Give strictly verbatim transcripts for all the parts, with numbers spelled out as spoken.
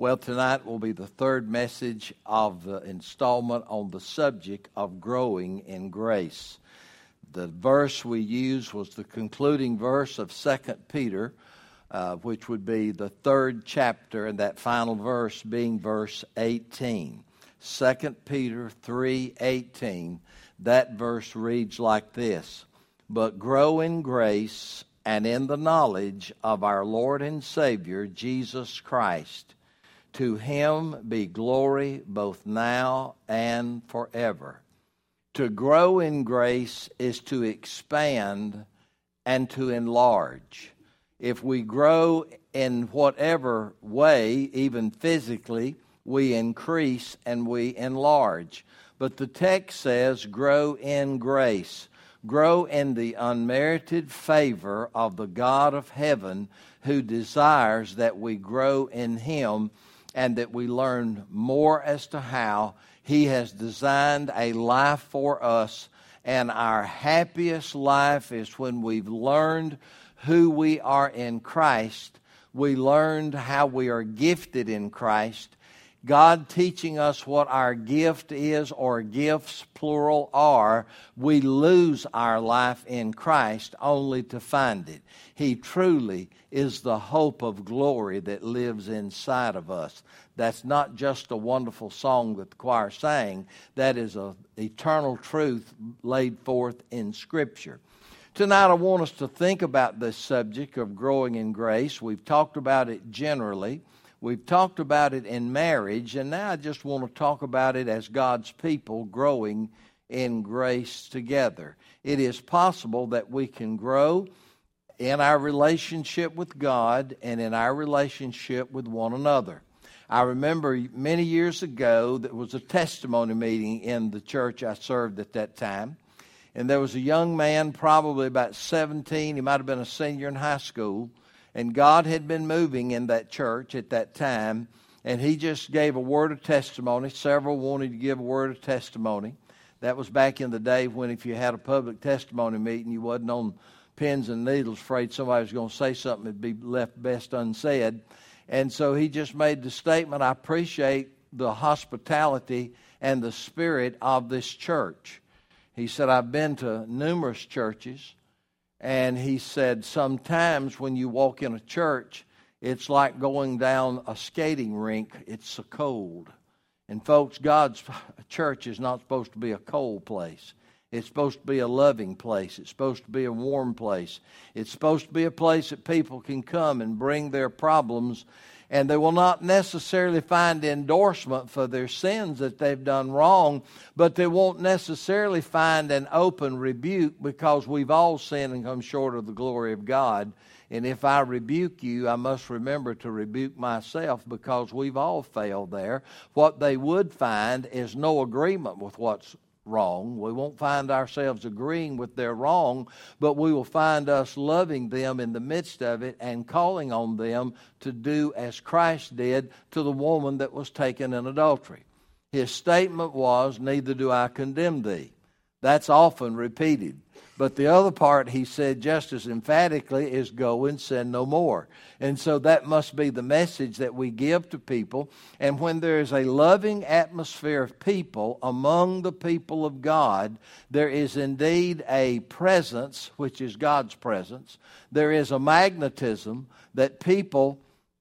Well, tonight will be the third message of the installment on the subject of growing in grace. The verse we used was the concluding verse of Second Peter, uh, which would be the third chapter, and that final verse being verse eighteen. Second Peter three eighteen. That verse reads like this: "But grow in grace and in the knowledge of our Lord and Savior, Jesus Christ. To him be glory both now and forever." To grow in grace is to expand and to enlarge. If we grow in whatever way, even physically, we increase and we enlarge. But the text says, grow in grace. Grow in the unmerited favor of the God of heaven, who desires that we grow in him and that we learn more as to how he has designed a life for us. And our happiest life is when we've learned who we are in Christ. We learned how we are gifted in Christ. God teaching us what our gift is, or gifts, plural, are. We lose our life in Christ only to find it. He truly is the hope of glory that lives inside of us. That's not just a wonderful song that the choir sang. That is an eternal truth laid forth in Scripture. Tonight I want us to think about this subject of growing in grace. We've talked about it generally. We've talked about it in marriage, and now I just want to talk about it as God's people growing in grace together. It is possible that we can grow in our relationship with God and in our relationship with one another. I remember many years ago there was a testimony meeting in the church I served at that time, and there was a young man, probably about seventeen, he might have been a senior in high school, and God had been moving in that church at that time, and he just gave a word of testimony. Several wanted to give a word of testimony. That was back in the day when if you had a public testimony meeting, you wasn't on pins and needles, afraid somebody was going to say something that'd be left best unsaid. And so he just made the statement, "I appreciate the hospitality and the spirit of this church." He said, "I've been to numerous churches." And he said, sometimes when you walk in a church, it's like going down a skating rink. It's so cold. And folks, God's church is not supposed to be a cold place. It's supposed to be a loving place. It's supposed to be a warm place. It's supposed to be a place that people can come and bring their problems, and they will not necessarily find endorsement for their sins that they've done wrong, but they won't necessarily find an open rebuke, because we've all sinned and come short of the glory of God. And if I rebuke you, I must remember to rebuke myself, because we've all failed there. What they would find is no agreement with what's wrong. We won't find ourselves agreeing with their wrong, but we will find us loving them in the midst of it and calling on them to do as Christ did to the woman that was taken in adultery. His statement was, "Neither do I condemn thee." That's often repeated. But the other part he said just as emphatically is, "Go and sin no more." And so that must be the message that we give to people. And when there is a loving atmosphere of people among the people of God, there is indeed a presence, which is God's presence. There is a magnetism that people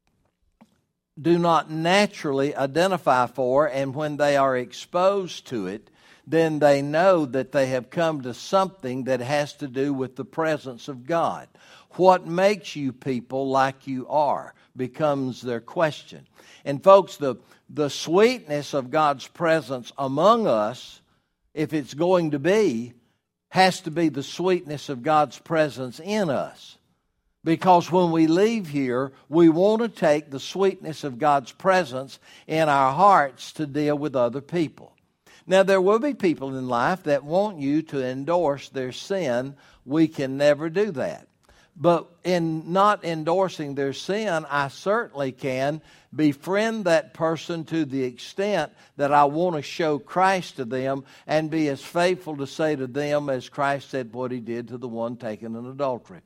do not naturally identify for, and when they are exposed to it, then they know that they have come to something that has to do with the presence of God. What makes you people like you are becomes their question. And folks, the, the sweetness of God's presence among us, if it's going to be, has to be the sweetness of God's presence in us. Because when we leave here, we want to take the sweetness of God's presence in our hearts to deal with other people. Now, there will be people in life that want you to endorse their sin. We can never do that. But in not endorsing their sin, I certainly can befriend that person to the extent that I want to show Christ to them and be as faithful to say to them as Christ said what he did to the one taken in adultery.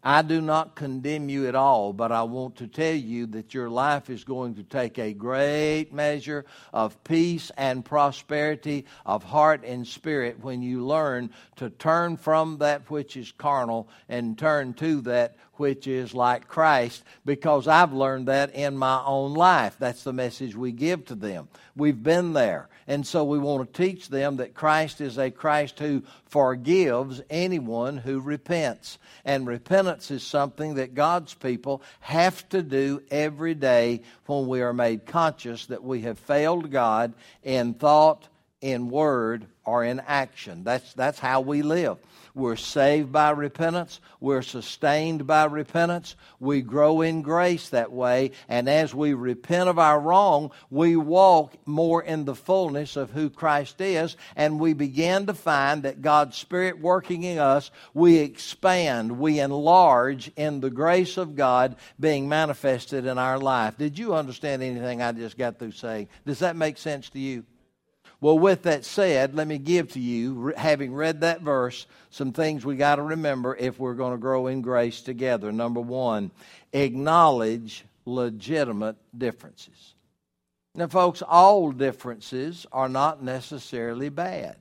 I do not condemn you at all, but I want to tell you that your life is going to take a great measure of peace and prosperity of heart and spirit when you learn to turn from that which is carnal and turn to that which is like Christ, because I've learned that in my own life. That's the message we give to them. We've been there. And so we want to teach them that Christ is a Christ who forgives anyone who repents. And repentance is something that God's people have to do every day when we are made conscious that we have failed God in thought, in word, or in action. That's, that's how we live. We're saved by repentance. We're sustained by repentance. We grow in grace that way. And as we repent of our wrong, we walk more in the fullness of who Christ is. And we begin to find that God's Spirit working in us, we expand, we enlarge in the grace of God being manifested in our life. Did you understand anything I just got through saying? Does that make sense to you? Well, with that said, let me give to you, having read that verse, some things we got to remember if we're going to grow in grace together. Number one, acknowledge legitimate differences. Now, folks, all differences are not necessarily bad.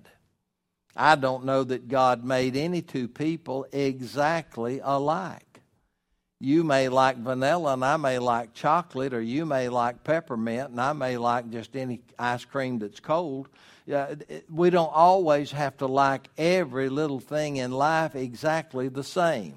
I don't know that God made any two people exactly alike. You may like vanilla and I may like chocolate, or you may like peppermint and I may like just any ice cream that's cold. Uh, we don't always have to like every little thing in life exactly the same.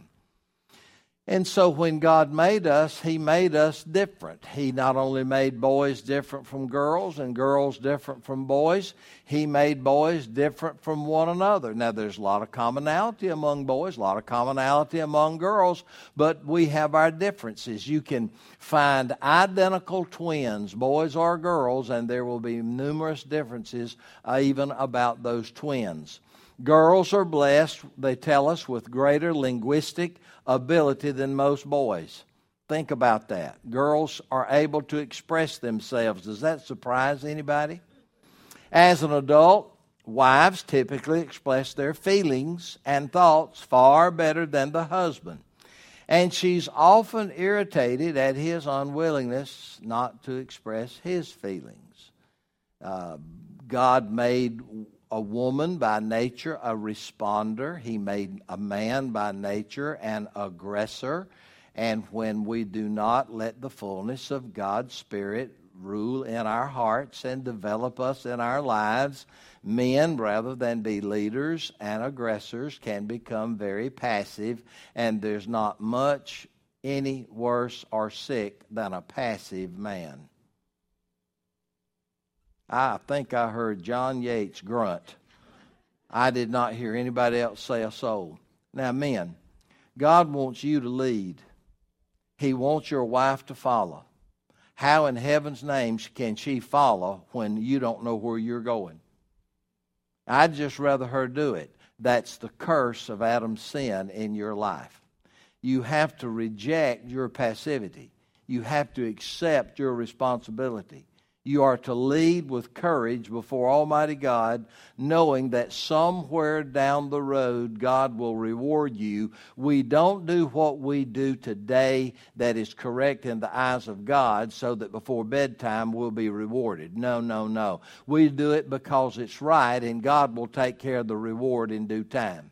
And so when God made us, He made us different. He not only made boys different from girls and girls different from boys, He made boys different from one another. Now, there's a lot of commonality among boys, a lot of commonality among girls, but we have our differences. You can find identical twins, boys or girls, and there will be numerous differences uh, even about those twins. Girls are blessed, they tell us, with greater linguistic ability than most boys. Think about that. Girls are able to express themselves. Does that surprise anybody? As an adult, wives typically express their feelings and thoughts far better than the husband. And she's often irritated at his unwillingness not to express his feelings. Uh, God made a woman by nature a responder. He made a man by nature an aggressor. And when we do not let the fullness of God's Spirit rule in our hearts and develop us in our lives, men, rather than be leaders and aggressors, can become very passive. And there's not much any worse or sick than a passive man. I think I heard John Yates grunt. I did not hear anybody else say a soul. Now, men, God wants you to lead. He wants your wife to follow. How in heaven's name can she follow when you don't know where you're going? I'd just rather her do it. That's the curse of Adam's sin in your life. You have to reject your passivity. You have to accept your responsibility. You are to lead with courage before Almighty God, knowing that somewhere down the road God will reward you. We don't do what we do today that is correct in the eyes of God so that before bedtime we'll be rewarded. No, no, no. We do it because it's right, and God will take care of the reward in due time.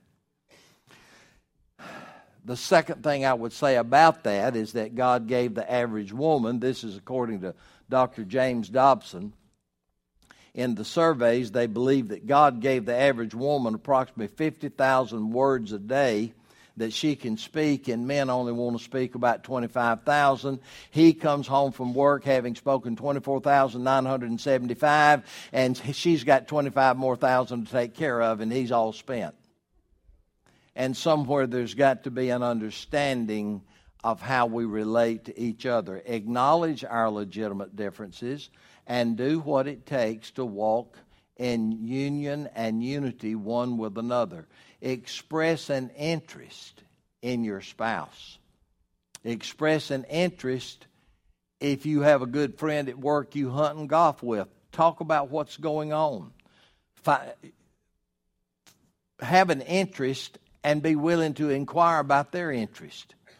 The second thing I would say about that is that God gave the average woman, this is according to Doctor James Dobson, in the surveys, they believe that God gave the average woman approximately fifty thousand words a day that she can speak, and men only want to speak about twenty-five thousand. He comes home from work having spoken twenty-four thousand nine hundred seventy-five, and she's got twenty-five more thousand to take care of, and he's all spent. And somewhere there's got to be an understanding of how we relate to each other. Acknowledge our legitimate differences and do what it takes to walk in union and unity one with another. Express an interest in your spouse. Express an interest if you have a good friend at work you hunt and golf with. Talk about what's going on. Have an interest and be willing to inquire about their interest.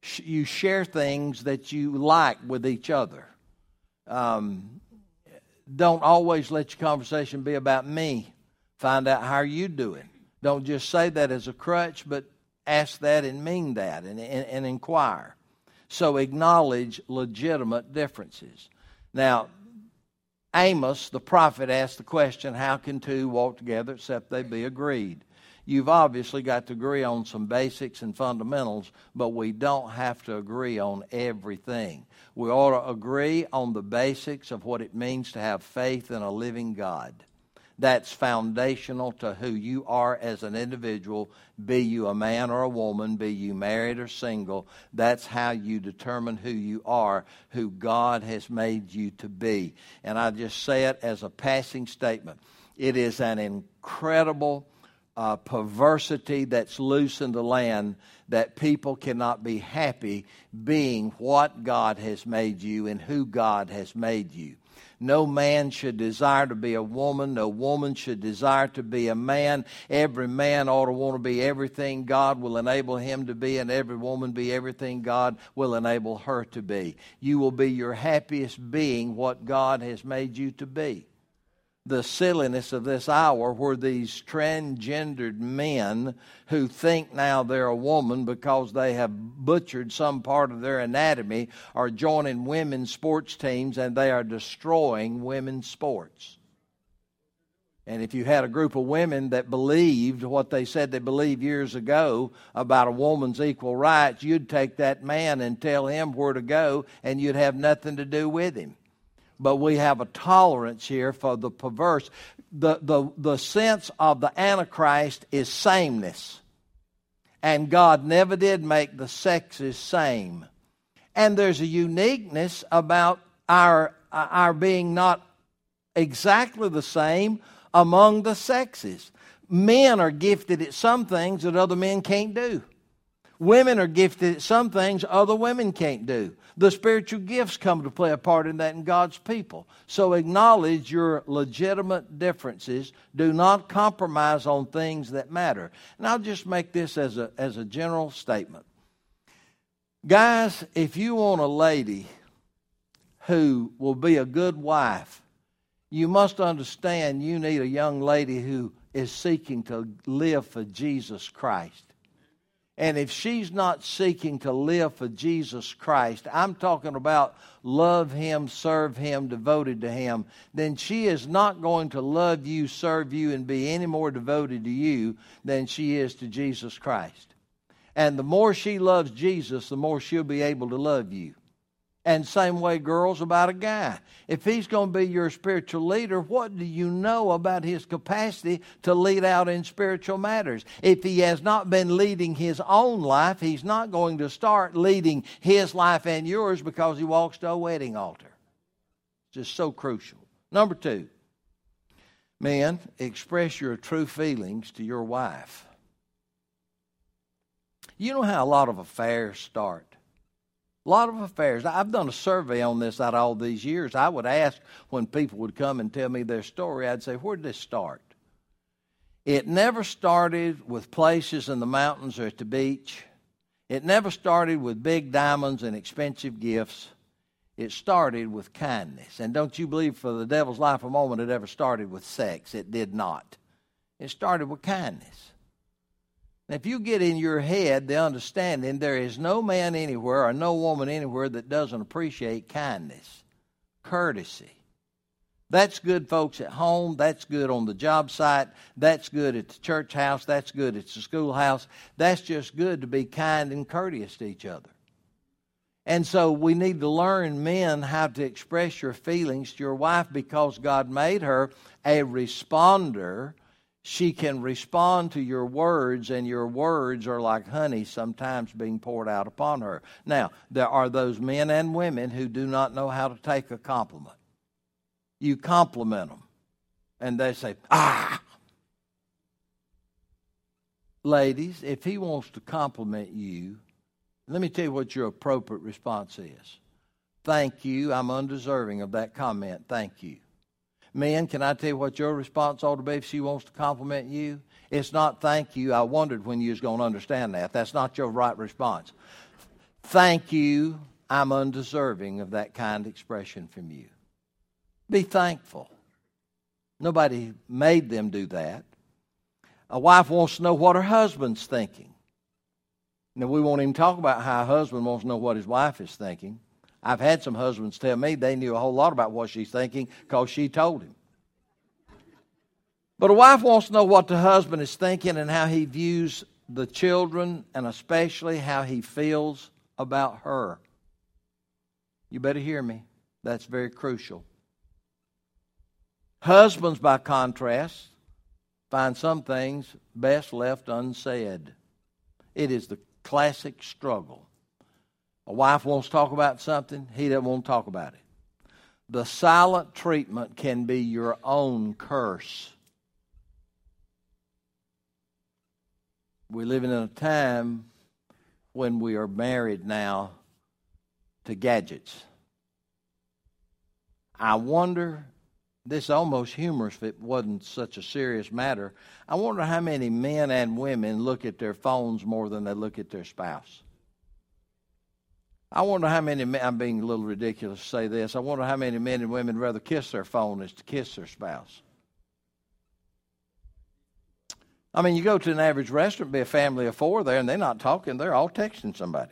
you share things that you like with each other. Um, don't always let your conversation be about me. Find out how you doing. Don't just say that as a crutch, but ask that and mean that and, and, and inquire. So acknowledge legitimate differences. Now, Amos, the prophet, asked the question, how can two walk together except they be agreed? You've obviously got to agree on some basics and fundamentals, but we don't have to agree on everything. We ought to agree on the basics of what it means to have faith in a living God. That's foundational to who you are as an individual, be you a man or a woman, be you married or single. That's how you determine who you are, who God has made you to be. And I just say it as a passing statement. It is an incredible uh, perversity that's loose in the land that people cannot be happy being what God has made you and who God has made you. No man should desire to be a woman. No woman should desire to be a man. Every man ought to want to be everything God will enable him to be, and every woman be everything God will enable her to be. You will be your happiest being what God has made you to be. The silliness of this hour where these transgendered men who think now they're a woman because they have butchered some part of their anatomy are joining women's sports teams, and they are destroying women's sports. And if you had a group of women that believed what they said they believed years ago about a woman's equal rights, you'd take that man and tell him where to go, and you'd have nothing to do with him. But we have a tolerance here for the perverse. The, the, the sense of the Antichrist is sameness. And God never did make the sexes same. And there's a uniqueness about our, our being not exactly the same among the sexes. Men are gifted at some things that other men can't do. Women are gifted at some things other women can't do. The spiritual gifts come to play a part in that in God's people. So acknowledge your legitimate differences. Do not compromise on things that matter. And I'll just make this as a, as a general statement. Guys, if you want a lady who will be a good wife, you must understand you need a young lady who is seeking to live for Jesus Christ. And if she's not seeking to live for Jesus Christ, I'm talking about love Him, serve Him, devoted to Him, then she is not going to love you, serve you, and be any more devoted to you than she is to Jesus Christ. And the more she loves Jesus, the more she'll be able to love you. And same way, girls, about a guy. If he's going to be your spiritual leader, what do you know about his capacity to lead out in spiritual matters? If he has not been leading his own life, he's not going to start leading his life and yours because he walks to a wedding altar. It's just so crucial. Number two, men, express your true feelings to your wife. You know how a lot of affairs start? A lot of affairs. I've done a survey on this out of all these years. I would ask when people would come and tell me their story, I'd say, where did this start? It never started with places in the mountains or at the beach. It never started with big diamonds and expensive gifts. It started with kindness. And don't you believe for the devil's life a moment it ever started with sex. It did not. It started with kindness. Now, if you get in your head the understanding there is no man anywhere or no woman anywhere that doesn't appreciate kindness, courtesy. That's good, folks, at home. That's good on the job site. That's good at the church house. That's good at the schoolhouse. That's just good to be kind and courteous to each other. And so we need to learn, men, how to express your feelings to your wife because God made her a responder. She can respond to your words, and your words are like honey sometimes being poured out upon her. Now, there are those men and women who do not know how to take a compliment. You compliment them, and they say, ah. Ladies, if he wants to compliment you, let me tell you what your appropriate response is. Thank you. I'm undeserving of that comment. Thank you. Men, can I tell you what your response ought to be if she wants to compliment you? It's not thank you. I wondered when you was going to understand that. That's not your right response. Thank you, I'm undeserving of that kind expression from you. Be thankful. Nobody made them do that. A wife wants to know what her husband's thinking. Now, we won't even talk about how a husband wants to know what his wife is thinking. I've had some husbands tell me they knew a whole lot about what she's thinking because she told him. But a wife wants to know what the husband is thinking and how he views the children, and especially how he feels about her. You better hear me. That's very crucial. Husbands, by contrast, find some things best left unsaid. It is the classic struggle. A wife wants to talk about something, he doesn't want to talk about it. The silent treatment can be your own curse. We're living in a time when we are married now to gadgets. I wonder, this is almost humorous if it wasn't such a serious matter, I wonder how many men and women look at their phones more than they look at their spouse. I wonder how many men, I'm being a little ridiculous to say this, I wonder how many men and women rather kiss their phone as to kiss their spouse. I mean, you go to an average restaurant, be a family of four there, and they're not talking, they're all texting somebody.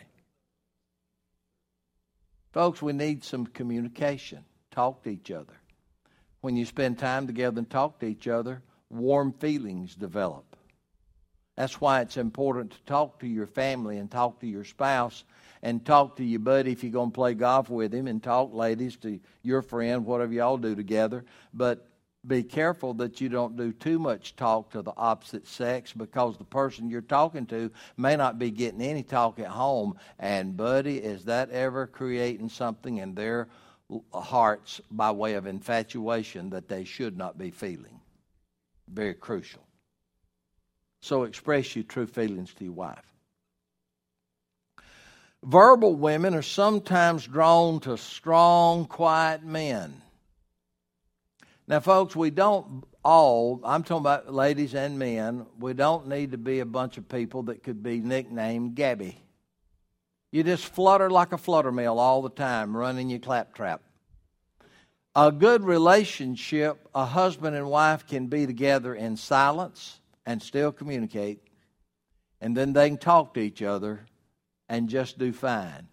Folks, we need some communication. Talk to each other. When you spend time together and talk to each other, warm feelings develop. That's why it's important to talk to your family and talk to your spouse and talk to your buddy if you're going to play golf with him, and talk, ladies, to your friend, whatever y'all do together. But be careful that you don't do too much talk to the opposite sex, because the person you're talking to may not be getting any talk at home. And, buddy, is that ever creating something in their hearts by way of infatuation that they should not be feeling? Very crucial. So express your true feelings to your wife. Verbal women are sometimes drawn to strong, quiet men. Now, folks, we don't all, I'm talking about ladies and men, we don't need to be a bunch of people that could be nicknamed Gabby. You just flutter like a flutter mill all the time, running your claptrap. A good relationship, a husband and wife can be together in silence and still communicate, and then they can talk to each other and just do fine.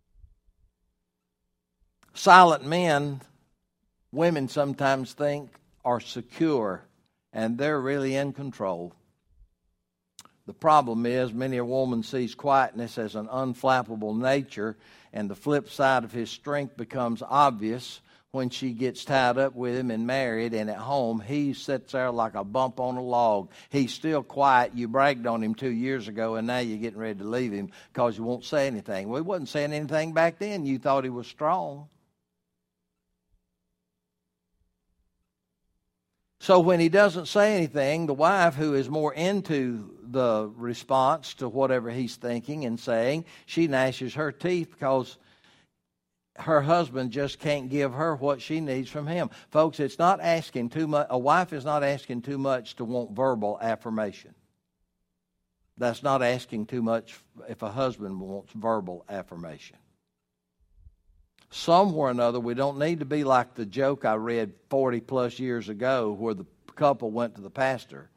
Silent men, women sometimes think, are secure, and they're really in control. The problem is, many a woman sees quietness as an unflappable nature, and the flip side of his strength becomes obvious when she gets tied up with him and married, and at home he sits there like a bump on a log. He's still quiet. You bragged on him two years ago, and now you're getting ready to leave him because you won't say anything. Well, he wasn't saying anything back then. You thought he was strong. So when he doesn't say anything, the wife, who is more into the response to whatever he's thinking and saying, she gnashes her teeth because her husband just can't give her what she needs from him. Folks, it's not asking too much. A wife is not asking too much to want verbal affirmation. That's not asking too much if a husband wants verbal affirmation. Somewhere or another, we don't need to be like the joke I read forty plus years ago where the couple went to the pastor.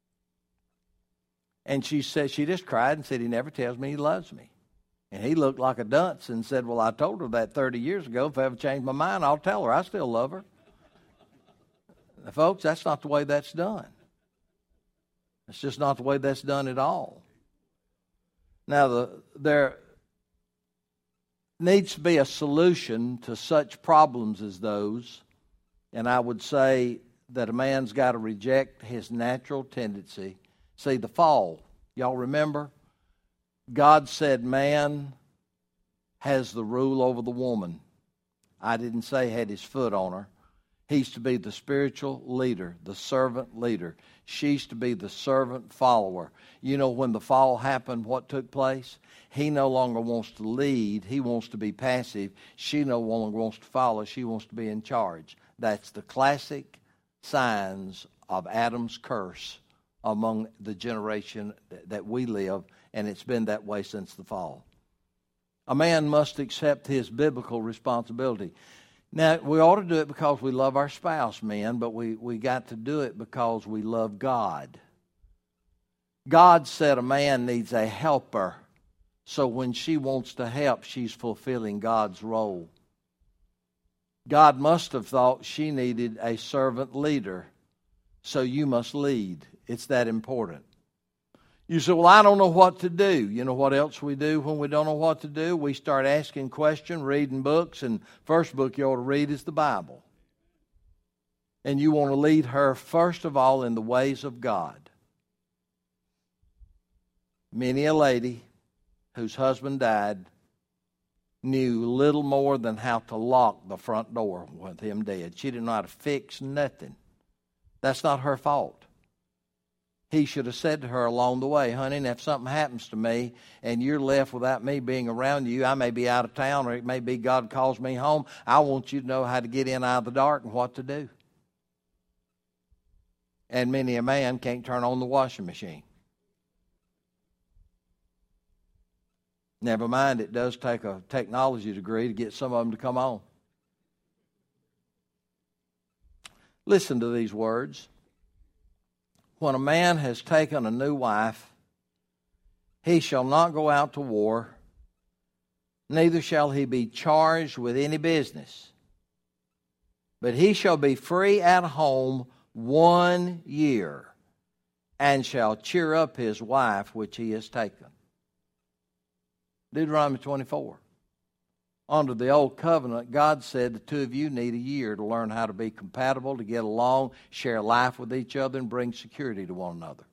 And she said, she just cried and said, he never tells me he loves me. And he looked like a dunce and said, well, I told her that thirty years ago. If I ever change my mind, I'll tell her I still love her. Now, folks, that's not the way that's done. It's just not the way that's done at all. Now, the, there needs to be a solution to such problems as those, and I would say that a man's got to reject his natural tendency. See, the fall, y'all remember? God said man has the rule over the woman. I didn't say had his foot on her. He's to be the spiritual leader, the servant leader. She's to be the servant follower. You know, when the fall happened, what took place? He no longer wants to lead. He wants to be passive. She no longer wants to follow. She wants to be in charge. That's the classic signs of Adam's curse among the generation that we live, and it's been that way since the fall. A man must accept his biblical responsibility. Now, we ought to do it because we love our spouse, men, but we, we got to do it because we love God. God said a man needs a helper, so when she wants to help, she's fulfilling God's role. God must have thought she needed a servant leader, so you must lead. It's that important. You say, well, I don't know what to do. You know what else we do when we don't know what to do? We start asking questions, reading books, and first book you ought to read is the Bible. And you want to lead her, first of all, in the ways of God. Many a lady whose husband died knew little more than how to lock the front door with him dead. She didn't know how to fix nothing. That's not her fault. He should have said to her along the way, honey, and if something happens to me and you're left without me being around you, I may be out of town or it may be God calls me home. I want you to know how to get in out of the dark and what to do. And many a man can't turn on the washing machine. Never mind, it does take a technology degree to get some of them to come on. Listen to these words. When a man has taken a new wife, he shall not go out to war, neither shall he be charged with any business. But he shall be free at home one year, and shall cheer up his wife which he has taken. Deuteronomy twenty-four. Under the old covenant, God said the two of you need a year to learn how to be compatible, to get along, share life with each other, and bring security to one another.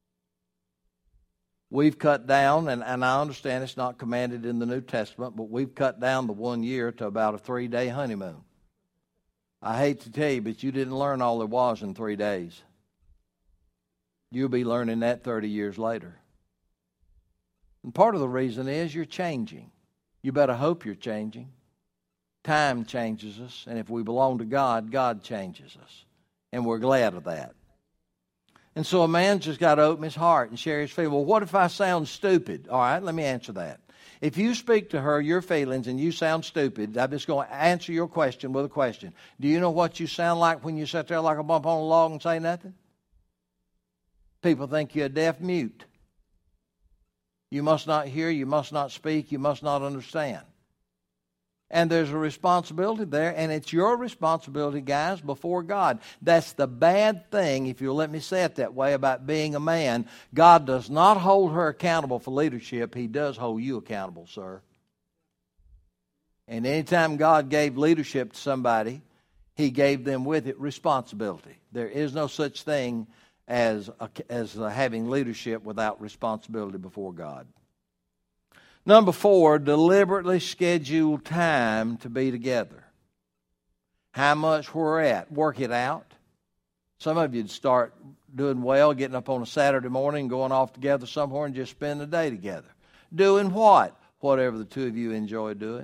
We've cut down, and, and I understand it's not commanded in the New Testament, but we've cut down the one year to about a three-day honeymoon. I hate to tell you, but you didn't learn all there was in three days. You'll be learning that thirty years later. And part of the reason is you're changing. You better hope you're changing. Time changes us, and if we belong to God, God changes us. And we're glad of that. And so a man's just got to open his heart and share his feelings. Well, what if I sound stupid? All right, let me answer that. If you speak to her your feelings and you sound stupid, I'm just going to answer your question with a question. Do you know what you sound like when you sit there like a bump on a log and say nothing? People think you're a deaf mute. You must not hear, you must not speak, you must not understand. And there's a responsibility there, and it's your responsibility, guys, before God. That's the bad thing, if you'll let me say it that way, about being a man. God does not hold her accountable for leadership. He does hold you accountable, sir. And anytime God gave leadership to somebody, He gave them with it responsibility. There is no such thing as a, as a having leadership without responsibility before God. Number four, deliberately schedule time to be together. How much we're at. Work it out. Some of you'd start doing well, getting up on a Saturday morning, going off together somewhere and just spend the day together. Doing what? Whatever the two of you enjoy doing.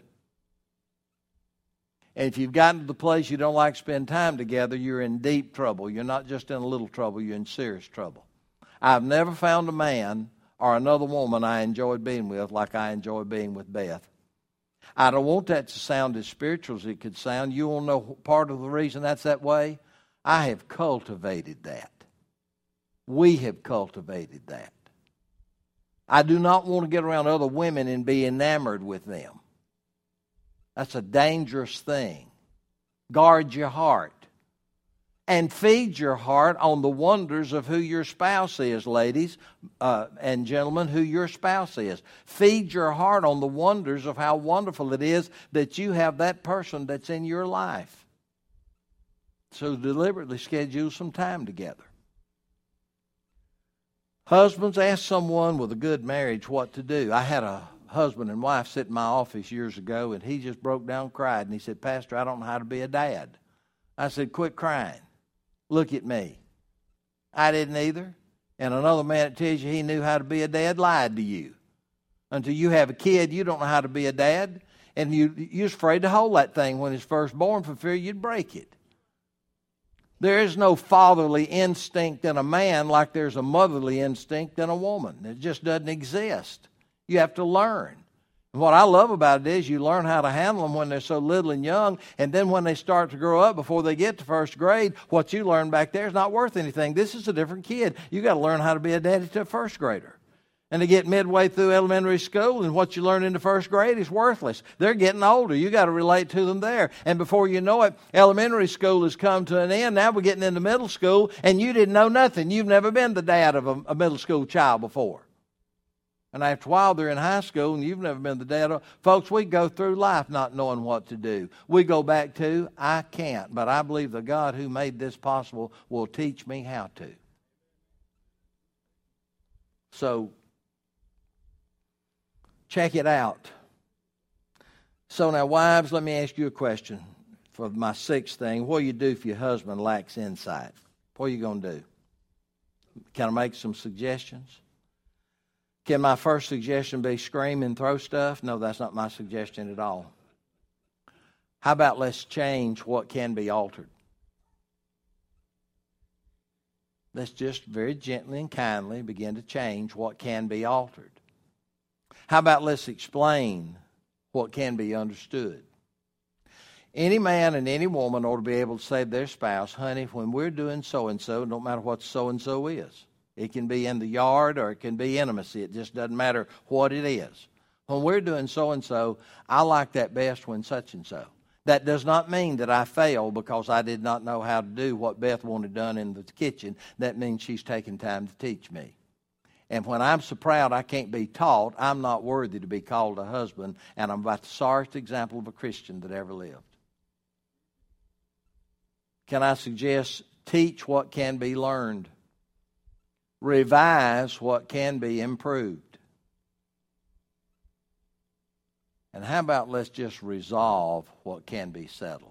And if you've gotten to the place you don't like to spend time together, you're in deep trouble. You're not just in a little trouble, you're in serious trouble. I've never found a man or another woman I enjoyed being with like I enjoy being with Beth. I don't want that to sound as spiritual as it could sound. You want to know part of the reason that's that way? I have cultivated that. We have cultivated that. I do not want to get around other women and be enamored with them. That's a dangerous thing. Guard your heart. And feed your heart on the wonders of who your spouse is, ladies uh, and gentlemen, who your spouse is. Feed your heart on the wonders of how wonderful it is that you have that person that's in your life. So deliberately schedule some time together. Husbands, ask someone with a good marriage what to do. I had a husband and wife sit in my office years ago, and he just broke down and cried. And he said, Pastor, I don't know how to be a dad. I said, quit crying. Look at me. I didn't either. And another man that tells you he knew how to be a dad lied to you. Until you have a kid, you don't know how to be a dad. And you, you're afraid to hold that thing when it's first born for fear you'd break it. There is no fatherly instinct in a man like there's a motherly instinct in a woman. It just doesn't exist. You have to learn. And what I love about it is you learn how to handle them when they're so little and young, and then when they start to grow up, before they get to first grade, what you learn back there is not worth anything. This is a different kid. You got to learn how to be a daddy to a first grader. And to get midway through elementary school, and what you learn in the first grade is worthless. They're getting older. You got to relate to them there. And before you know it, elementary school has come to an end. Now we're getting into middle school, and you didn't know nothing. You've never been the dad of a, a middle school child before. And after a while, they're in high school, and you've never been the dad of... Folks, we go through life not knowing what to do. We go back to, I can't, but I believe the God who made this possible will teach me how to. So, check it out. So now, wives, let me ask you a question for my sixth thing. What do you do if your husband lacks insight? What are you going to do? Can I make some suggestions? Can my first suggestion be scream and throw stuff? No, that's not my suggestion at all. How about let's change what can be altered? Let's just very gently and kindly begin to change what can be altered. How about let's explain what can be understood? Any man and any woman ought to be able to say to their spouse, honey, when we're doing so-and-so, no matter what so-and-so is. It can be in the yard or it can be intimacy. It just doesn't matter what it is. When we're doing so-and-so, I like that best when such-and-so. That does not mean that I failed because I did not know how to do what Beth wanted done in the kitchen. That means she's taking time to teach me. And when I'm so proud I can't be taught, I'm not worthy to be called a husband, and I'm about the sorriest example of a Christian that ever lived. Can I suggest teach what can be learned? Revise what can be improved. And how about let's just resolve what can be settled?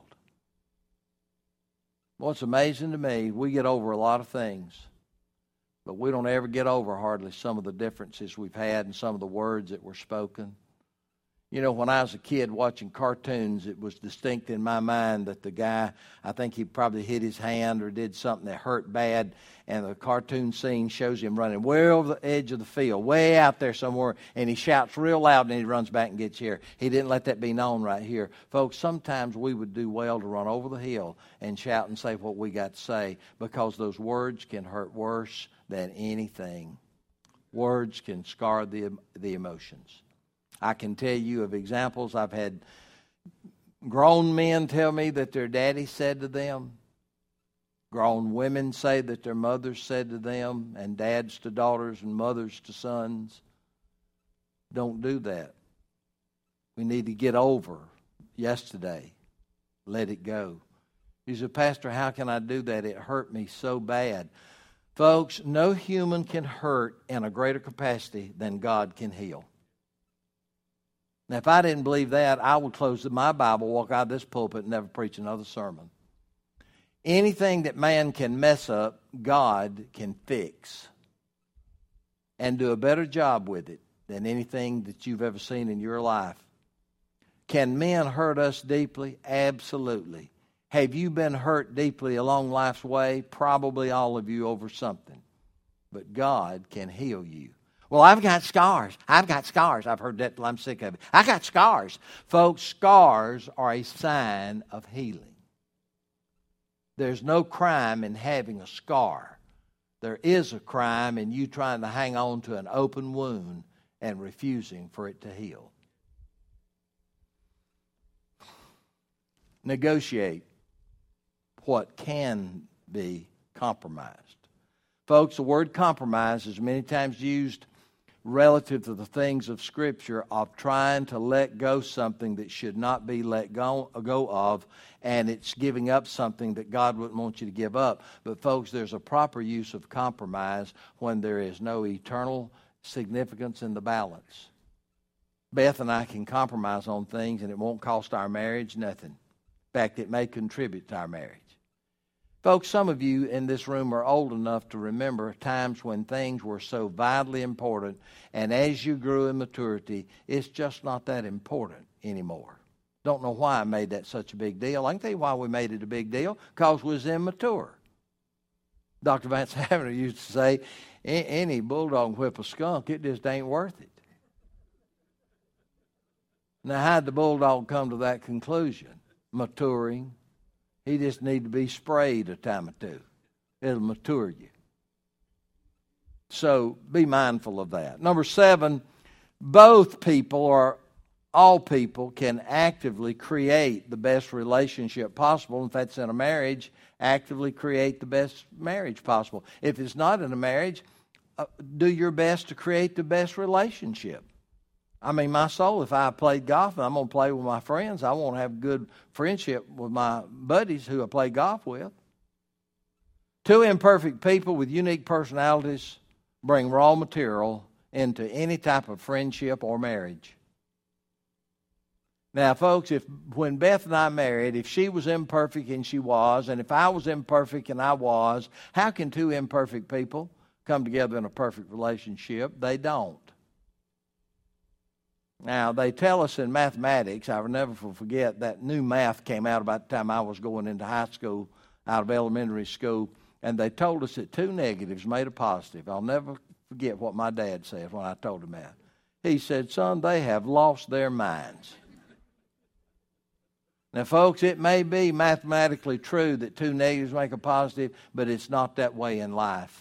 What's amazing to me, we get over a lot of things, but we don't ever get over hardly some of the differences we've had and some of the words that were spoken. You know, when I was a kid watching cartoons, it was distinct in my mind that the guy, I think he probably hit his hand or did something that hurt bad, and the cartoon scene shows him running way over the edge of the field, way out there somewhere, and he shouts real loud, and he runs back and gets here. He didn't let that be known right here. Folks, sometimes we would do well to run over the hill and shout and say what we got to say, because those words can hurt worse than anything. Words can scar the, the emotions. I can tell you of examples. I've had grown men tell me that their daddy said to them. Grown women say that their mothers said to them, and dads to daughters and mothers to sons. Don't do that. We need to get over yesterday. Let it go. He said, Pastor, how can I do that? It hurt me so bad. Folks, no human can hurt in a greater capacity than God can heal. Now, if I didn't believe that, I would close my Bible, walk out of this pulpit, and never preach another sermon. Anything that man can mess up, God can fix and do a better job with it than anything that you've ever seen in your life. Can men hurt us deeply? Absolutely. Have you been hurt deeply along life's way? Probably all of you over something. But God can heal you. Well, I've got scars. I've got scars. I've heard that till I'm sick of it. I got scars. Folks, scars are a sign of healing. There's no crime in having a scar. There is a crime in you trying to hang on to an open wound and refusing for it to heal. Negotiate what can be compromised. Folks, the word compromise is many times used relative to the things of Scripture of trying to let go something that should not be let go, go of, and it's giving up something that God wouldn't want you to give up. But folks, there's a proper use of compromise when there is no eternal significance in the balance. Beth and I can compromise on things and it won't cost our marriage nothing. In fact, it may contribute to our marriage. Folks, some of you in this room are old enough to remember times when things were so vitally important, and as you grew in maturity, it's just not that important anymore. Don't know why I made that such a big deal. I can tell you why we made it a big deal, because we was immature. Doctor Vance Havner used to say, any bulldog whip a skunk, it just ain't worth it. Now, how'd the bulldog come to that conclusion? Maturing. He just need to be sprayed a time or two. It'll mature you. So be mindful of that. Number seven, both people or all people can actively create the best relationship possible. If that's in a marriage, actively create the best marriage possible. If it's not in a marriage, uh, do your best to create the best relationship. I mean, my soul, if I played golf and I'm going to play with my friends, I want to have good friendship with my buddies who I play golf with. Two imperfect people with unique personalities bring raw material into any type of friendship or marriage. Now, folks, if when Beth and I married, if she was imperfect and she was, and if I was imperfect and I was, how can two imperfect people come together in a perfect relationship? They don't. Now, they tell us in mathematics, I will never forget, that new math came out about the time I was going into high school, out of elementary school, and they told us that two negatives made a positive. I'll never forget what my dad said when I told him that. He said, son, they have lost their minds. Now, folks, it may be mathematically true that two negatives make a positive, but it's not that way in life.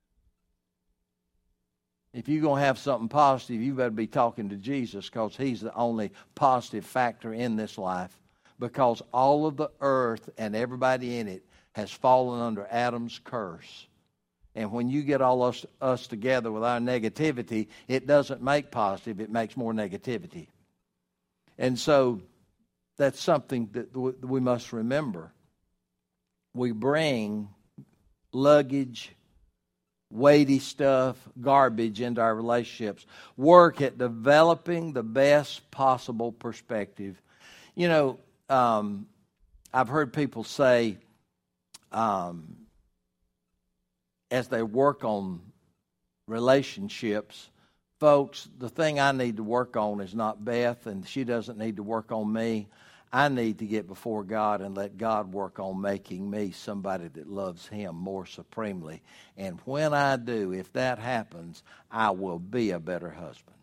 If you're going to have something positive, you better be talking to Jesus, because he's the only positive factor in this life. Because all of the earth and everybody in it has fallen under Adam's curse. And when you get all us, us together with our negativity, it doesn't make positive, it makes more negativity. And so that's something that we must remember. We bring luggage, weighty stuff, garbage into our relationships. Work at developing the best possible perspective. You know, um, I've heard people say, um, as they work on relationships, folks, the thing I need to work on is not Beth, and she doesn't need to work on me. I need to get before God and let God work on making me somebody that loves him more supremely. And when I do, if that happens, I will be a better husband.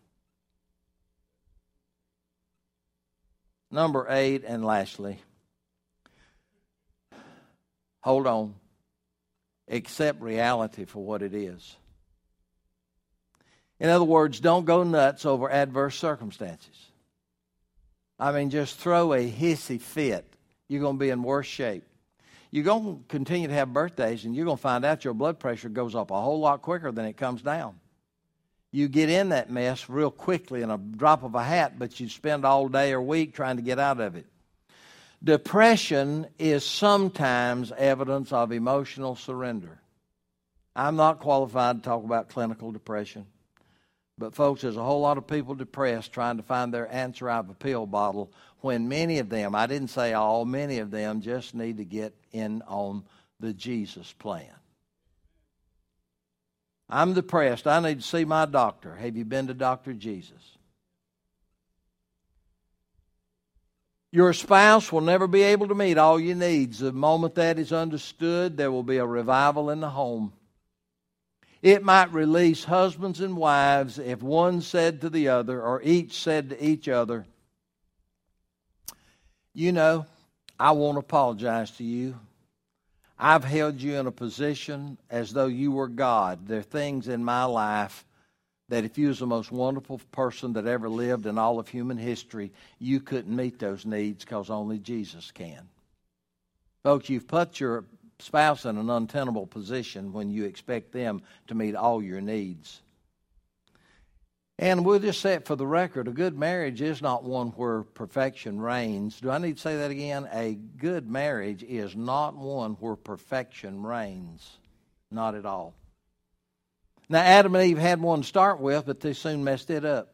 Number eight, and lastly, hold on. Accept reality for what it is. In other words, don't go nuts over adverse circumstances. I mean, just throw a hissy fit. You're going to be in worse shape. You're going to continue to have birthdays, and you're going to find out your blood pressure goes up a whole lot quicker than it comes down. You get in that mess real quickly in a drop of a hat, but you spend all day or week trying to get out of it. Depression is sometimes evidence of emotional surrender. I'm not qualified to talk about clinical depression. But folks, there's a whole lot of people depressed trying to find their answer out of a pill bottle, when many of them, I didn't say all, many of them just need to get in on the Jesus plan. I'm depressed. I need to see my doctor. Have you been to Doctor Jesus? Your spouse will never be able to meet all your needs. The moment that is understood, there will be a revival in the home. It might release husbands and wives if one said to the other, or each said to each other, you know, I won't apologize to you. I've held you in a position as though you were God. There are things in my life that if you was the most wonderful person that ever lived in all of human history, you couldn't meet those needs, because only Jesus can. Folks, you've put your spouse in an untenable position when you expect them to meet all your needs. And we'll just say it for the record, a good marriage is not one where perfection reigns. Do I need to say that again? A good marriage is not one where perfection reigns. Not at all. Now, Adam and Eve had one to start with, but they soon messed it up.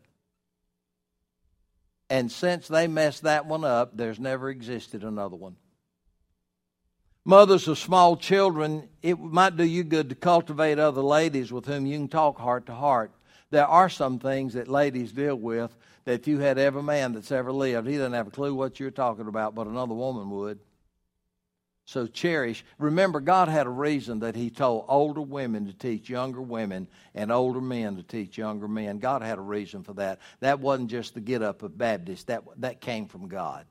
And since they messed that one up, there's never existed another one. Mothers of small children, it might do you good to cultivate other ladies with whom you can talk heart to heart. There are some things that ladies deal with that if you had every man that's ever lived, he doesn't have a clue what you're talking about, but another woman would. So cherish. Remember, God had a reason that he told older women to teach younger women and older men to teach younger men. God had a reason for that. That wasn't just the get up of Baptists. That, that came from God.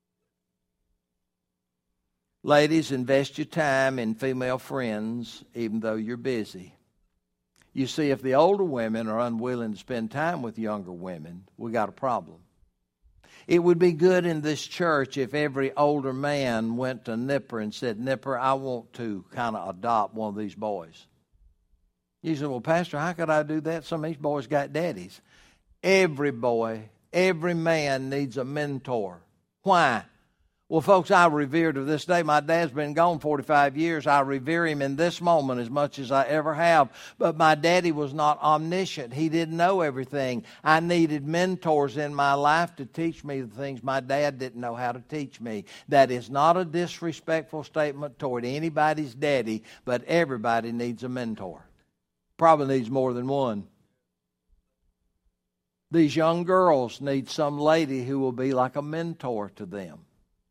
Ladies, invest your time in female friends, even though you're busy. You see, if the older women are unwilling to spend time with younger women, we got a problem. It would be good in this church if every older man went to Nipper and said, Nipper, I want to kind of adopt one of these boys. You say, well, Pastor, how could I do that? Some of these boys got daddies. Every boy, every man needs a mentor. Why? Well, folks, I revere to this day. My dad's been gone forty-five years. I revere him in this moment as much as I ever have. But my daddy was not omniscient. He didn't know everything. I needed mentors in my life to teach me the things my dad didn't know how to teach me. That is not a disrespectful statement toward anybody's daddy, but everybody needs a mentor. Probably needs more than one. These young girls need some lady who will be like a mentor to them.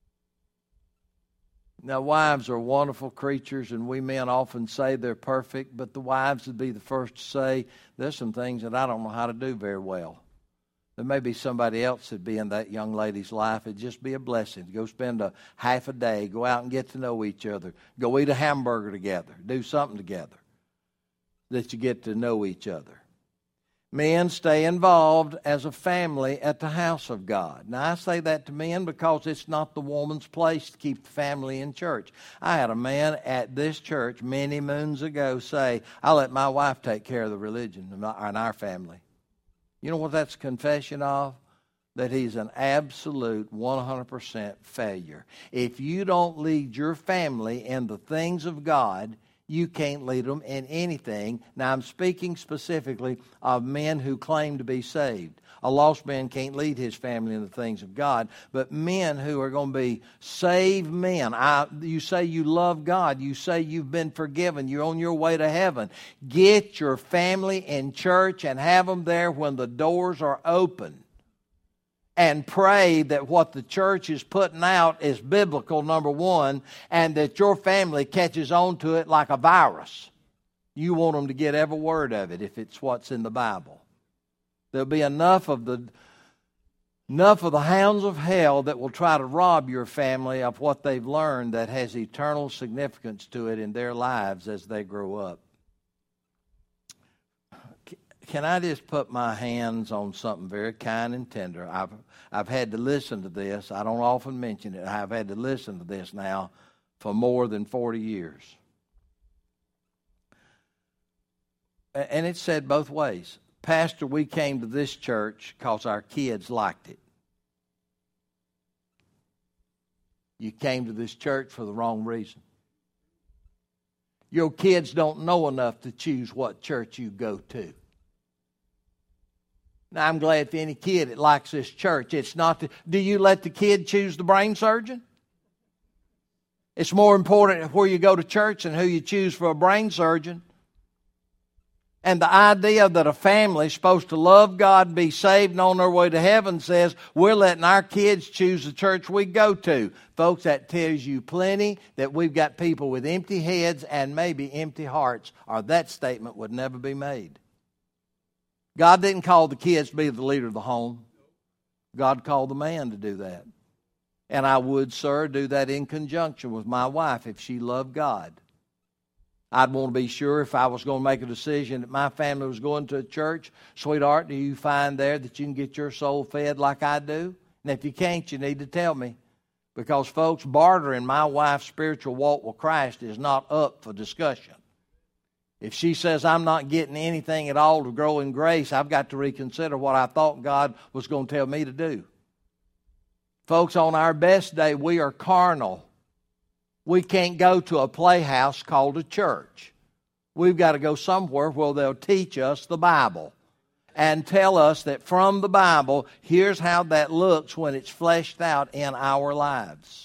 Now, wives are wonderful creatures, and we men often say they're perfect, but the wives would be the first to say, there's some things that I don't know how to do very well. There may be somebody else that'd be in that young lady's life. It'd just be a blessing to go spend a half a day, go out and get to know each other, go eat a hamburger together, do something together that you get to know each other. Men, stay involved as a family at the house of God. Now, I say that to men because it's not the woman's place to keep the family in church. I had a man at this church many moons ago say, I let my wife take care of the religion in our family. You know what that's a confession of? That he's an absolute one hundred percent failure. If you don't lead your family in the things of God, you can't lead them in anything. Now, I'm speaking specifically of men who claim to be saved. A lost man can't lead his family in the things of God, but men who are going to be saved men. I, you say you love God. You say you've been forgiven. You're on your way to heaven. Get your family in church and have them there when the doors are open. And pray that what the church is putting out is biblical, number one, and that your family catches on to it like a virus. You want them to get every word of it if it's what's in the Bible. There'll be enough of the enough of the hounds of hell that will try to rob your family of what they've learned that has eternal significance to it in their lives as they grow up. Can I just put my hands on something very kind and tender? I've I've had to listen to this. I don't often mention it. I've had to listen to this now for more than forty years. And it's said both ways. Pastor, we came to this church because our kids liked it. You came to this church for the wrong reason. Your kids don't know enough to choose what church you go to. Now, I'm glad for any kid that likes this church. It's not. The, do you let the kid choose the brain surgeon? It's more important where you go to church than who you choose for a brain surgeon. And the idea that a family is supposed to love God and be saved and on their way to heaven says we're letting our kids choose the church we go to. Folks, that tells you plenty that we've got people with empty heads and maybe empty hearts, or that statement would never be made. God didn't call the kids to be the leader of the home. God called the man to do that. And I would, sir, do that in conjunction with my wife if she loved God. I'd want to be sure if I was going to make a decision that my family was going to a church, sweetheart, do you find there that you can get your soul fed like I do? And if you can't, you need to tell me. Because, folks, bartering my wife's spiritual walk with Christ is not up for discussion. If she says I'm not getting anything at all to grow in grace, I've got to reconsider what I thought God was going to tell me to do. Folks, on our best day, we are carnal. We can't go to a playhouse called a church. We've got to go somewhere where they'll teach us the Bible and tell us that from the Bible, here's how that looks when it's fleshed out in our lives.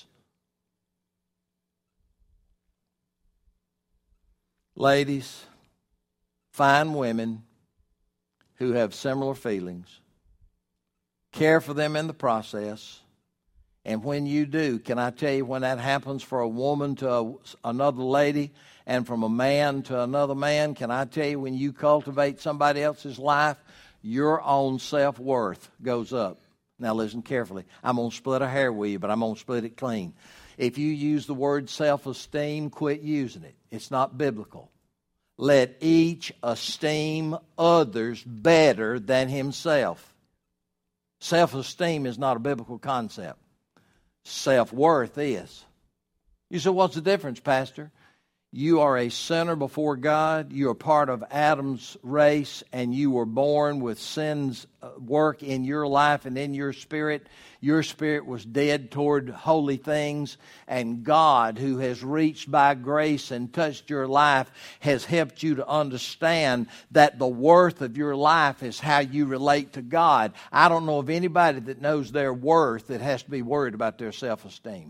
Ladies, find women who have similar feelings. Care for them in the process. And when you do, can I tell you, when that happens for a woman to a, another lady and from a man to another man, can I tell you, when you cultivate somebody else's life, your own self-worth goes up. Now listen carefully. I'm going to split a hair with you, but I'm going to split it clean. If you use the word self-esteem, quit using it. It's not biblical. Let each esteem others better than himself. Self-esteem is not a biblical concept. Self-worth is. You say, what's the difference, Pastor? You are a sinner before God. You are part of Adam's race, and you were born with sin's work in your life and in your spirit. Your spirit was dead toward holy things, and God, who has reached by grace and touched your life, has helped you to understand that the worth of your life is how you relate to God. I don't know of anybody that knows their worth that has to be worried about their self-esteem.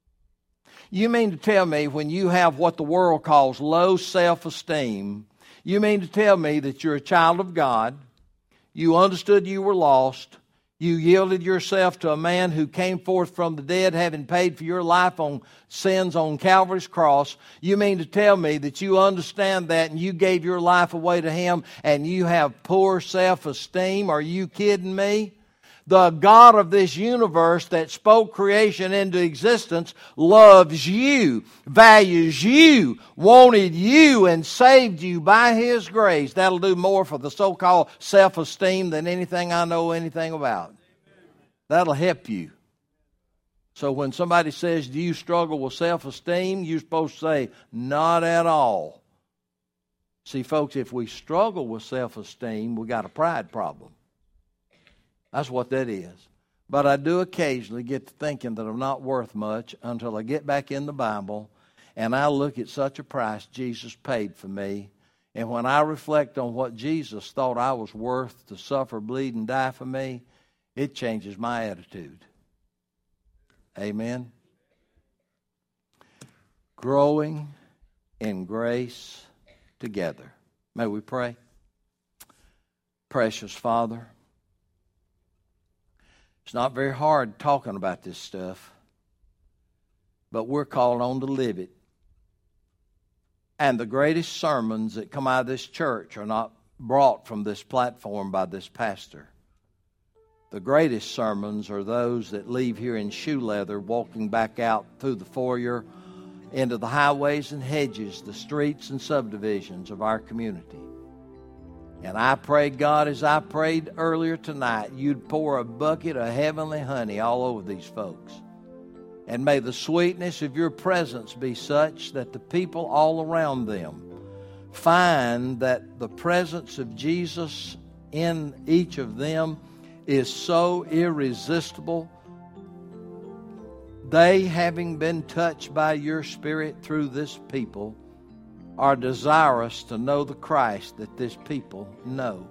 You mean to tell me when you have what the world calls low self-esteem, you mean to tell me that you're a child of God, you understood you were lost, you yielded yourself to a man who came forth from the dead, having paid for your life on sins on Calvary's cross. You mean to tell me that you understand that and you gave your life away to Him and you have poor self-esteem? Are you kidding me? The God of this universe that spoke creation into existence loves you, values you, wanted you, and saved you by His grace. That'll do more for the so-called self-esteem than anything I know anything about. That'll help you. So when somebody says, do you struggle with self-esteem? You're supposed to say, not at all. See, folks, if we struggle with self-esteem, we got a pride problem. That's what that is. But I do occasionally get to thinking that I'm not worth much until I get back in the Bible and I look at such a price Jesus paid for me. And when I reflect on what Jesus thought I was worth to suffer, bleed, and die for me, it changes my attitude. Amen. Growing in grace together. May we pray. Precious Father, it's not very hard talking about this stuff, but we're called on to live it. And the greatest sermons that come out of this church are not brought from this platform by this pastor. The greatest sermons are those that leave here in shoe leather, walking back out through the foyer into the highways and hedges, the streets and subdivisions of our community. And I pray, God, as I prayed earlier tonight, you'd pour a bucket of heavenly honey all over these folks. And may the sweetness of your presence be such that the people all around them find that the presence of Jesus in each of them is so irresistible. They, having been touched by your Spirit through this people, are desirous to know the Christ that this people know.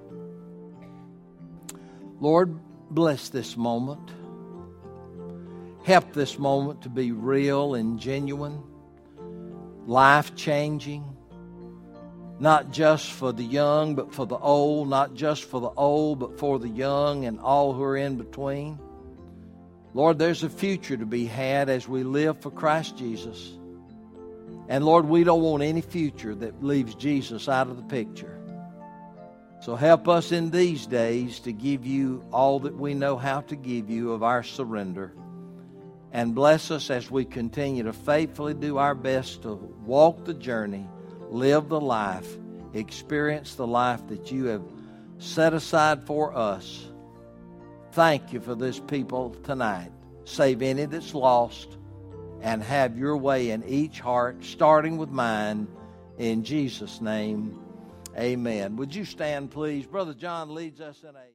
Lord, bless this moment. Help this moment to be real and genuine, life-changing, not just for the young, but for the old, not just for the old, but for the young and all who are in between. Lord, there's a future to be had as we live for Christ Jesus. And Lord, we don't want any future that leaves Jesus out of the picture. So help us in these days to give you all that we know how to give you of our surrender. And bless us as we continue to faithfully do our best to walk the journey, live the life, experience the life that you have set aside for us. Thank you for this people tonight. Save any that's lost. And have your way in each heart, starting with mine. In Jesus' name, amen. Would you stand, please? Brother John leads us in a...